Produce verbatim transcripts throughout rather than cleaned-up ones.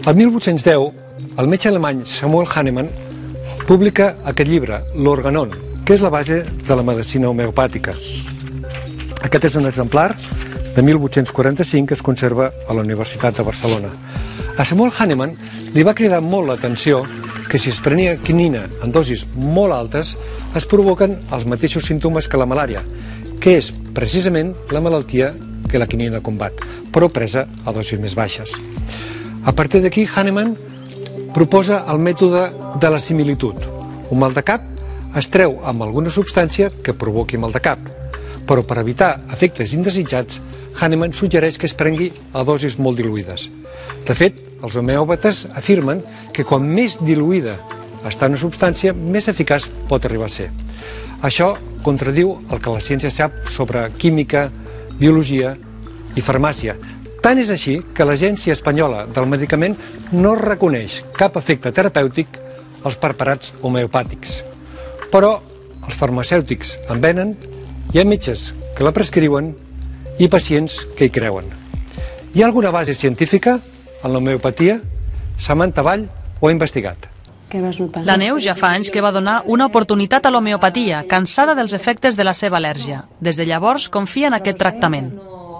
El mil vuit-cents deu, el metge alemany Samuel Hahnemann publica aquest llibre, l'Organon, que és la base de la medicina homeopàtica. Aquest és un exemplar de mil vuit-cents quaranta-cinc que es conserva a la Universitat de Barcelona. A Samuel Hahnemann li va cridar molt l'atenció que si es prenia quinina en dosis molt altes es provoquen els mateixos símptomes que la malària, que és precisament la malaltia que la quinina combat, però presa a dosis més baixes. A partir d'aquí, Hahnemann proposa el mètode de la similitud. Un mal de cap es treu amb alguna substància que provoqui mal de cap, però per evitar efectes indesitjats, Hahnemann suggereix que es prengui a dosis molt diluïdes. De fet, els homeòpates afirmen que quan més diluïda està una substància, més eficaç pot arribar a ser. Això contradiu el que la ciència sap sobre química, biologia i farmàcia. Tant és així que l'Agència Espanyola del Medicament no reconeix cap efecte terapèutic als preparats homeopàtics. Però els farmacèutics en venen, hi ha metges que la prescriuen i pacients que hi creuen. Hi ha alguna base científica en l'homeopatia? Samantha Vall ho ha investigat. Què vas notar? La Neus ja fa anys que va donar una oportunitat a l'homeopatia, cansada dels efectes de la seva al·lèrgia. Des de llavors confia en aquest tractament.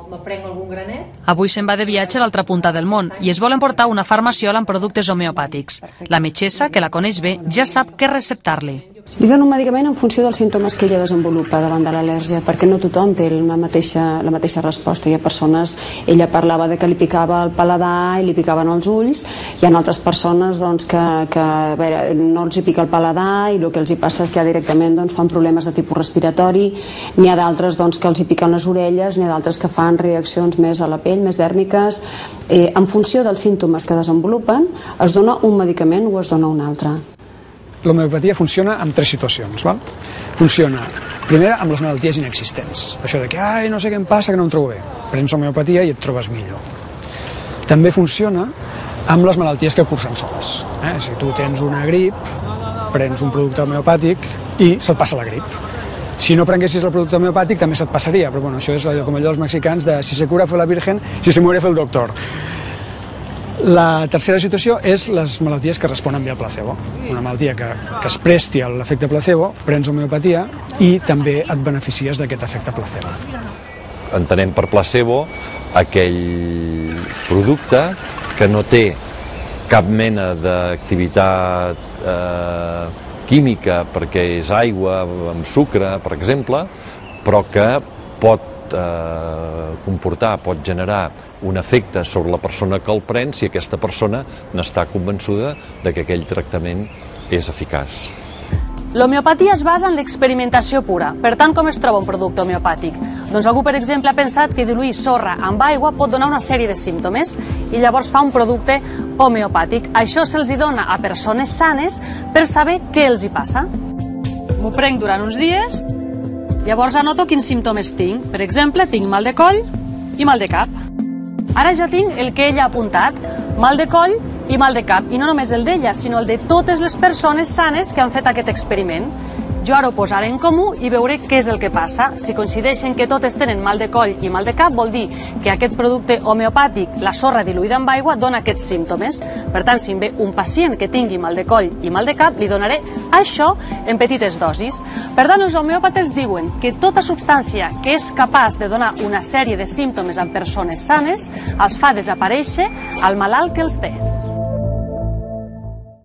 Avui se'n va de viatge a l'altra punta del món i es vol emportar una farmaciola amb productes homeopàtics. La metgessa, que la coneix bé, ja sap què receptar-li. Li dono un medicament en funció dels símptomes que ella desenvolupa davant de l'al·lèrgia, perquè no tothom té la mateixa, la mateixa resposta. Hi ha persones, ella parlava de que li picava el paladar i li picaven els ulls, hi ha altres persones doncs, que, que a veure, no els hi pica el paladar i el que els hi passa és que ja directament doncs, fan problemes de tipus respiratori, n'hi ha d'altres doncs, que els hi piquen les orelles, n'hi ha d'altres que fan reaccions més a la pell, més dèrmiques. Eh, en funció dels símptomes que desenvolupen, es dona un medicament o es dona un altre. L'homeopatia funciona en tres situacions. Val? Funciona, primera, amb les malalties inexistents. Això de que, ai, no sé què em passa, que no em trobo bé. Prens homeopatia i et trobes millor. També funciona amb les malalties que cursen soles. Eh? Si tu tens una grip, prens un producte homeopàtic i se't passa la grip. Si no prenguessis el producte homeopàtic també se't passaria, però bueno, això és allò, com allò dels mexicans de si se cura fue la virgen, si se muere fue el doctor. La tercera situació és les malalties que responen bé al placebo. Una malaltia que, que es presti a l'efecte placebo, prens homeopatia i també et beneficies d'aquest efecte placebo. Entenem per placebo aquell producte que no té cap mena d'activitat eh, química perquè és aigua amb sucre, per exemple, però que pot eh, comportar, pot generar un efecte sobre la persona que el pren si aquesta persona n'està convençuda de que aquell tractament és eficaç. L'homeopatia es basa en l'experimentació pura. Per tant, com es troba un producte homeopàtic? Doncs algú, per exemple, ha pensat que diluir sorra amb aigua pot donar una sèrie de símptomes i llavors fa un producte homeopàtic. Això se'ls dona a persones sanes per saber què els hi passa. M'ho prenc durant uns dies, llavors anoto quins símptomes tinc. Per exemple, tinc mal de coll i mal de cap. Ara ja tinc el que ella ha apuntat, mal de coll i mal de cap, i no només el d'ella, sinó el de totes les persones sanes que han fet aquest experiment. Jo ara ho posaré en comú i veuré què és el que passa. Si coincideixen que totes tenen mal de coll i mal de cap, vol dir que aquest producte homeopàtic, la sorra diluïda amb aigua, dona aquests símptomes. Per tant, si em ve un pacient que tingui mal de coll i mal de cap, li donaré això en petites dosis. Per tant, els homeòpates diuen que tota substància que és capaç de donar una sèrie de símptomes en persones sanes els fa desaparèixer al malalt que els té.